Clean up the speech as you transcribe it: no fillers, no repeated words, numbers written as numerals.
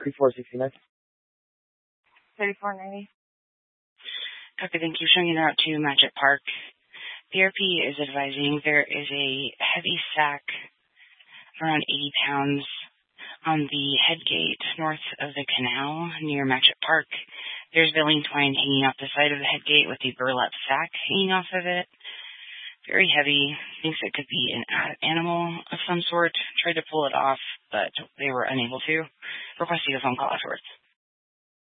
3469. 3490. Copy, thank you. Showing you out to Magic Park. PRP is advising there is a heavy sack, around 80 pounds, on the head gate north of the canal near Magic Park. There's baling twine hanging off the side of the head gate with the burlap sack hanging off of it. Very heavy. Thinks it could be an animal of some sort. Tried to pull it off, but they were unable to. Requesting a phone call afterwards.